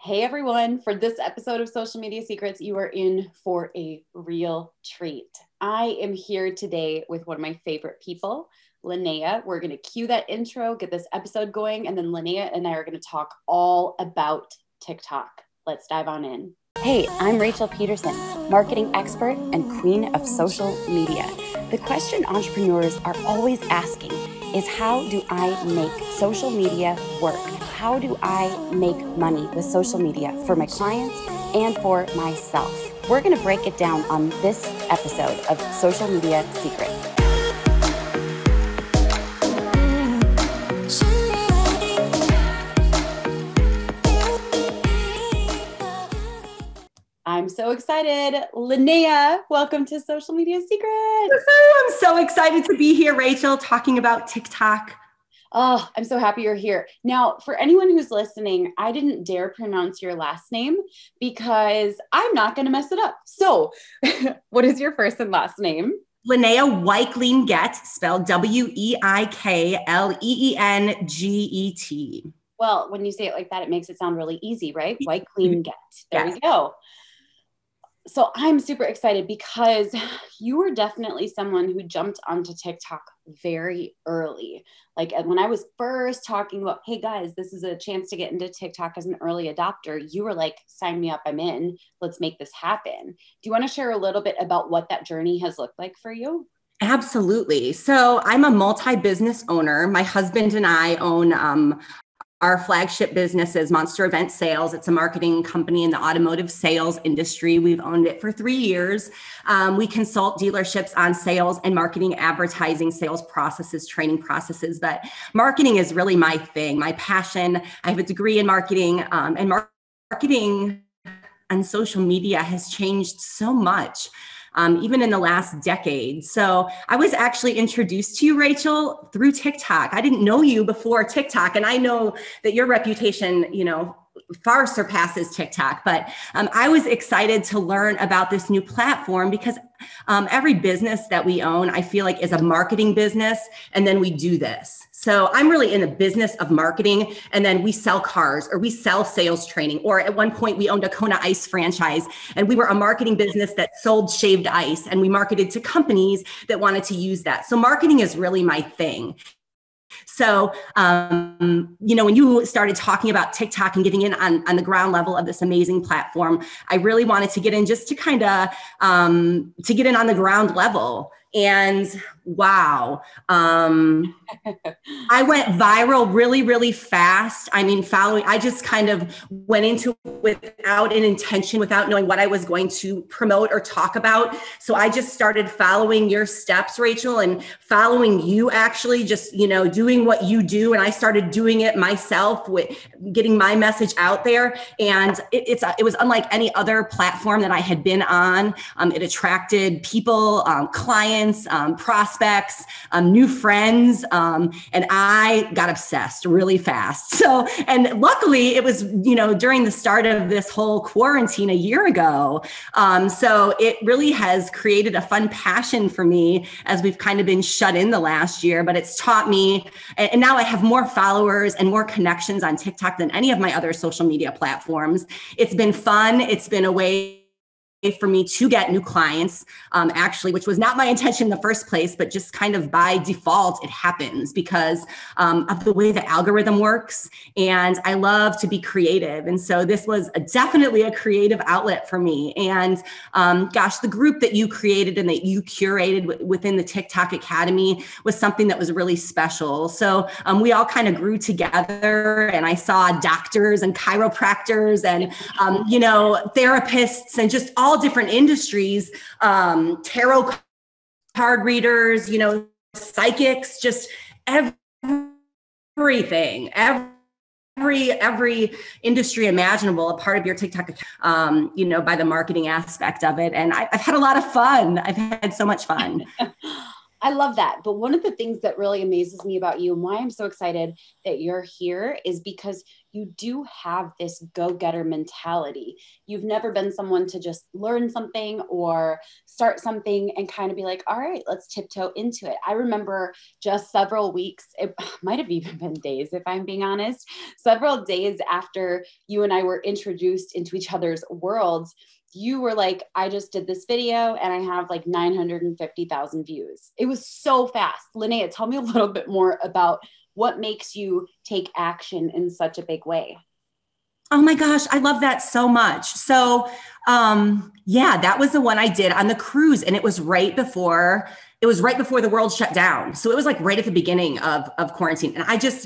Hey everyone, for this episode of Social Media Secrets, you are in for a real treat. I am here today with one of my favorite people, Linnea. We're going to cue that intro, get this episode going, and then Linnea and I are going to talk all about TikTok. Let's dive on in. Hey, I'm Rachel Peterson, marketing expert and queen of social media. The question entrepreneurs are always asking is, how do I make social media work? How do I make money with social media for my clients and for myself? We're going to break it down on this episode of Social Media Secrets. I'm so excited. Linnea, welcome to Social Media Secrets. I'm so excited to be here, Rachel, talking about TikTok. Oh, I'm so happy you're here. Now, for anyone who's listening, I didn't dare pronounce your last name because I'm not going to mess it up. So what is your first and last name? Linnea Weikleengett, spelled Weikleengett. Well, when you say it like that, it makes it sound really easy, right? Weikleengett. There we go. So I'm super excited because you were definitely someone who jumped onto TikTok very early. Like when I was first talking about, hey guys, this is a chance to get into TikTok as an early adopter, you were like, sign me up, I'm in, let's make this happen. Do you want to share a little bit about what that journey has looked like for you? Absolutely. So I'm a multi-business owner. My husband and I own our flagship business is Monster Event Sales. It's a marketing company in the automotive sales industry. We've owned it for 3 years. We consult dealerships on sales and marketing, advertising, sales processes, training processes. But marketing is really my thing, my passion. I have a degree in marketing, and marketing on social media has changed so much. Even in the last decade. So I was actually introduced to you, Rachel, through TikTok. I didn't know you before TikTok, and I know that your reputation, far surpasses TikTok. But I was excited to learn about this new platform because every business that we own, I feel like, is a marketing business, and then we do this. So I'm really in the business of marketing, and then we sell cars or we sell sales training. Or at one point we owned a Kona Ice franchise, and we were a marketing business that sold shaved ice, and we marketed to companies that wanted to use that. So marketing is really my thing. So, when you started talking about TikTok and getting in on the ground level of this amazing platform, I really wanted to get in just to kind of, to get in on the ground level. And wow, I went viral really, really fast. I mean, I just kind of went into it without an intention, without knowing what I was going to promote or talk about. So I just started following your steps, Rachel, and following you actually just, doing what you do. And I started doing it myself with getting my message out there. And it was unlike any other platform that I had been on. It attracted people, clients, prospects, new friends. And I got obsessed really fast. So, and luckily it was, during the start of this whole quarantine a year ago. So it really has created a fun passion for me as we've kind of been shut in the last year, but it's taught me, and now I have more followers and more connections on TikTok than any of my other social media platforms. It's been fun. It's been a way for me to get new clients, actually, which was not my intention in the first place, but just kind of by default, it happens because of the way the algorithm works. And I love to be creative. And so this was definitely a creative outlet for me. And the group that you created and that you curated within the TikTok Academy was something that was really special. So we all kind of grew together, and I saw doctors and chiropractors and, therapists and just all different industries, tarot card readers, psychics, just everything, every industry imaginable, a part of your TikTok, by the marketing aspect of it. And I've had a lot of fun. I've had so much fun. I love that. But one of the things that really amazes me about you and why I'm so excited that you're here is because you do have this go-getter mentality. You've never been someone to just learn something or start something and kind of be like, all right, let's tiptoe into it. I remember just several weeks, it might have even been days, if I'm being honest, several days after you and I were introduced into each other's worlds, you were like, I just did this video and I have like 950,000 views. It was so fast. Linnea, tell me a little bit more about what makes you take action in such a big way. Oh my gosh, I love that so much. So, yeah, that was the one I did on the cruise, and it was right before the world shut down. So it was like right at the beginning of quarantine, and I just,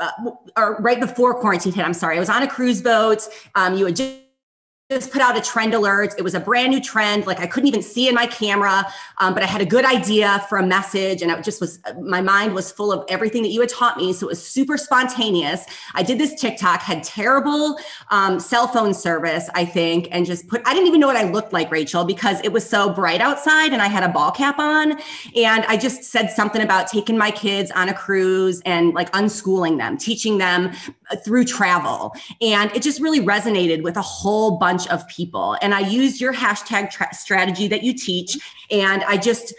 or right before quarantine hit. I'm sorry, I was on a cruise boat. You had just put out a trend alert. It was a brand new trend. Like I couldn't even see in my camera, but I had a good idea for a message, and it just was, my mind was full of everything that you had taught me. So it was super spontaneous. I did this TikTok, had terrible cell phone service, I think, and just I didn't even know what I looked like, Rachel, because it was so bright outside and I had a ball cap on. And I just said something about taking my kids on a cruise and like unschooling them, teaching them through travel. And it just really resonated with a whole bunch of people. And I used your hashtag strategy that you teach. And I just,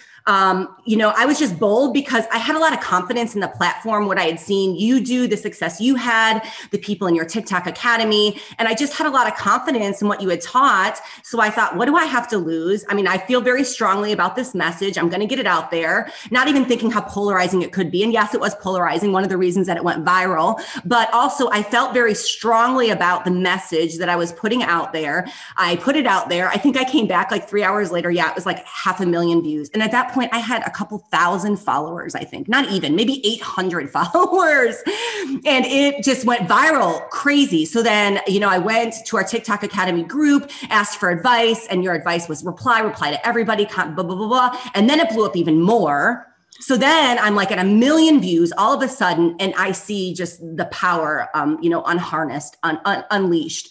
I was just bold because I had a lot of confidence in the platform, what I had seen you do, the success you had, the people in your TikTok Academy. And I just had a lot of confidence in what you had taught. So I thought, what do I have to lose? I mean, I feel very strongly about this message. I'm going to get it out there, not even thinking how polarizing it could be. And yes, it was polarizing, one of the reasons that it went viral. But also I felt very strongly about the message that I was putting out there. I put it out there. I think I came back like 3 hours later. Yeah, it was like 500,000 views. And at that point, I had a couple thousand followers, I think, not even, maybe 800 followers. And it just went viral, crazy. So then, I went to our TikTok Academy group, asked for advice, and your advice was reply to everybody, blah, blah, blah, blah. And then it blew up even more. So then I'm like at 1 million views all of a sudden, and I see just the power, unharnessed, unleashed.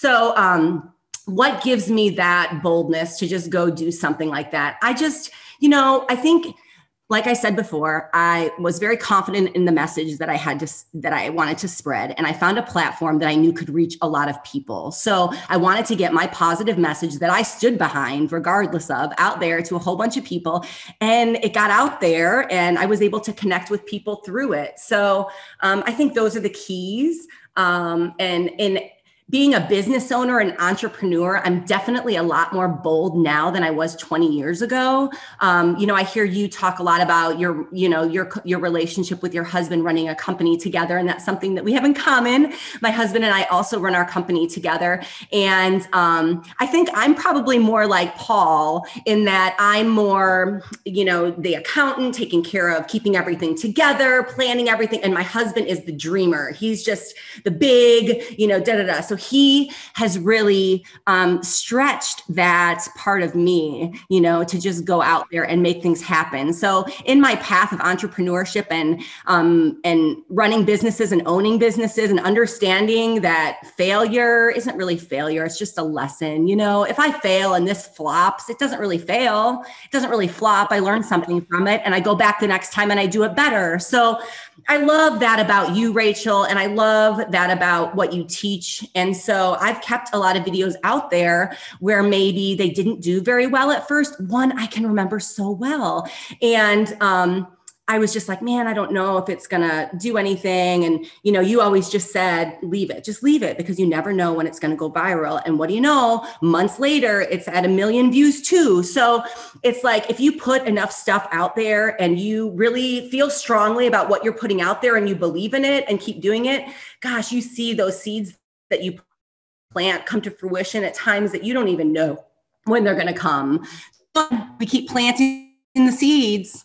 So, what gives me that boldness to just go do something like that? I just, I think, like I said before, I was very confident in the message that I wanted to spread. And I found a platform that I knew could reach a lot of people. So I wanted to get my positive message that I stood behind, regardless of, out there to a whole bunch of people. And it got out there and I was able to connect with people through it. So I think those are the keys. And in being a business owner and entrepreneur, I'm definitely a lot more bold now than I was 20 years ago. I hear you talk a lot about your relationship with your husband running a company together. And that's something that we have in common. My husband and I also run our company together. And I think I'm probably more like Paul in that I'm more, the accountant, taking care of keeping everything together, planning everything. And my husband is the dreamer. He's just the big, So he has really stretched that part of me, to just go out there and make things happen. So in my path of entrepreneurship and running businesses and owning businesses and understanding that failure isn't really failure, it's just a lesson. If I fail and this flops, it doesn't really fail. It doesn't really flop. I learn something from it and I go back the next time and I do it better. So I love that about you, Rachel, and I love that about what you teach. And so I've kept a lot of videos out there where maybe they didn't do very well at first. One I can remember so well. And I was just like, man, I don't know if it's going to do anything. And, you always just said, just leave it because you never know when it's going to go viral. And what do you know? Months later, it's at 1 million views too. So it's like, if you put enough stuff out there and you really feel strongly about what you're putting out there and you believe in it and keep doing it, gosh, you see those seeds that you plant come to fruition at times that you don't even know when they're going to come. But we keep planting the seeds.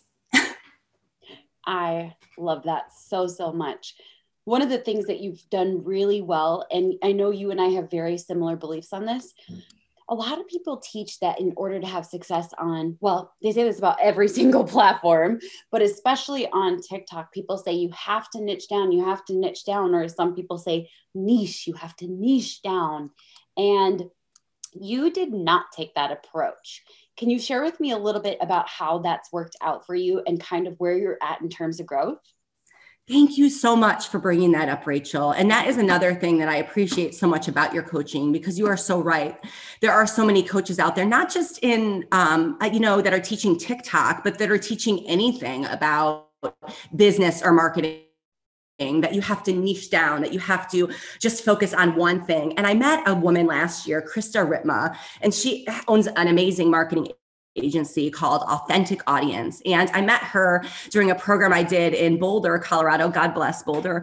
I love that so, so much. One of the things that you've done really well, and I know you and I have very similar beliefs on this, a lot of people teach that in order to have success they say this about every single platform, but especially on TikTok, people say you have to niche down, or some people say niche, you have to niche down. And you did not take that approach. Can you share with me a little bit about how that's worked out for you and kind of where you're at in terms of growth? Thank you so much for bringing that up, Rachel. And that is another thing that I appreciate so much about your coaching, because you are so right. There are so many coaches out there, not just in, that are teaching TikTok, but that are teaching anything about business or marketing, that you have to niche down, that you have to just focus on one thing. And I met a woman last year, Krista Ritma, and she owns an amazing marketing agency called Authentic Audience. And I met her during a program I did in Boulder, Colorado. God bless Boulder.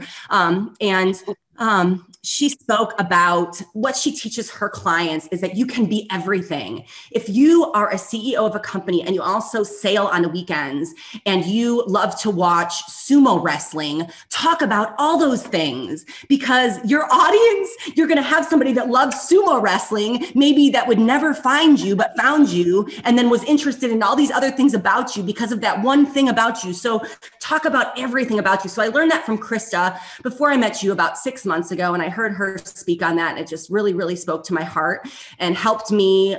She spoke about what she teaches her clients is that you can be everything. If you are a CEO of a company and you also sail on the weekends and you love to watch sumo wrestling, talk about all those things, because your audience, you're going to have somebody that loves sumo wrestling, maybe that would never find you, but found you and then was interested in all these other things about you because of that one thing about you. So talk about everything about you. So I learned that from Krista before I met you about 6 months ago. And I heard her speak on that. And it just really, really spoke to my heart and helped me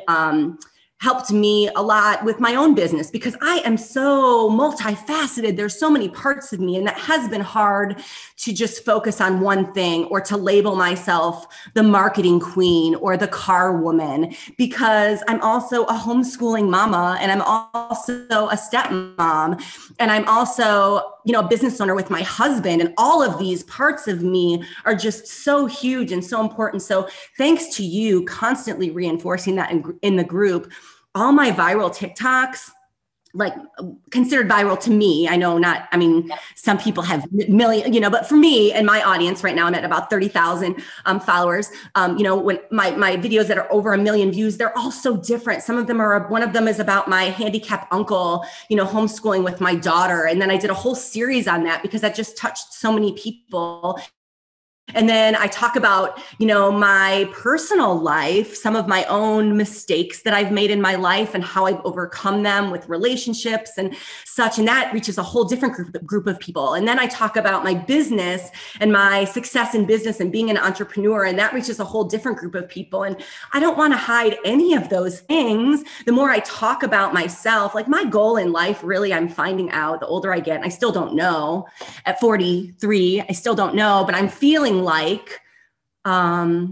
a lot with my own business, because I am so multifaceted. There's so many parts of me, and that has been hard to just focus on one thing or to label myself the marketing queen or the car woman, because I'm also a homeschooling mama, and I'm also a stepmom, and I'm also, a business owner with my husband. And all of these parts of me are just so huge and so important. So thanks to you constantly reinforcing that in the group. All my viral TikToks, like considered viral to me. I know some people have million, but for me and my audience right now, I'm at about 30,000 followers. When my videos that are over 1 million views, they're all so different. One of them is about my handicapped uncle, homeschooling with my daughter. And then I did a whole series on that because that just touched so many people. And then I talk about, my personal life, some of my own mistakes that I've made in my life and how I've overcome them with relationships and such. And that reaches a whole different group of people. And then I talk about my business and my success in business and being an entrepreneur. And that reaches a whole different group of people. And I don't want to hide any of those things. The more I talk about myself, like my goal in life, really, I'm finding out the older I get, and I still don't know at 43, I still don't know, but I'm feeling like I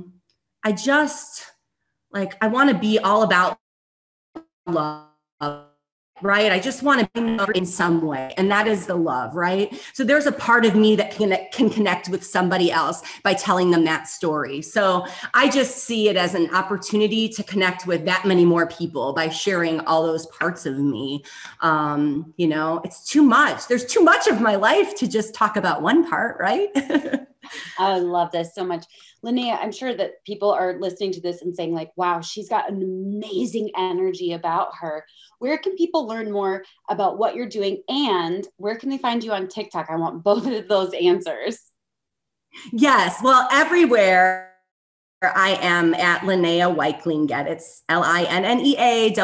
want to be all about love, right? I just want to be loved in some way, and that is the love, right? So there's a part of me that can connect with somebody else by telling them that story. So I just see it as an opportunity to connect with that many more people by sharing all those parts of me. It's too much. There's too much of my life to just talk about one part, right? I love this so much. Linnea, I'm sure that people are listening to this and saying like, wow, she's got an amazing energy about her. Where can people learn more about what you're doing, and where can they find you on TikTok? I want both of those answers. Yes. Well, everywhere I am at Linnea Weiklinget. It's Linnea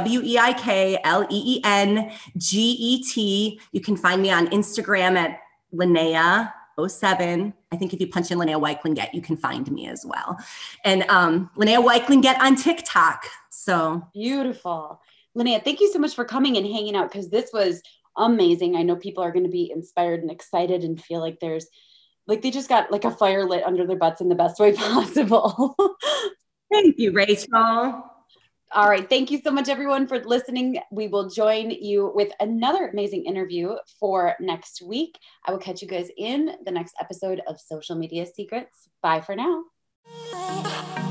Weiklenget. You can find me on Instagram at Linnea07. I think if you punch in Linnea Weiklinget, you can find me as well. And Linnea Weiklinget on TikTok. So beautiful. Linnea, thank you so much for coming and hanging out, because this was amazing. I know people are going to be inspired and excited and feel like they just got like a fire lit under their butts in the best way possible. Thank you, Rachel. All right. Thank you so much, everyone, for listening. We will join you with another amazing interview for next week. I will catch you guys in the next episode of Social Media Secrets. Bye for now.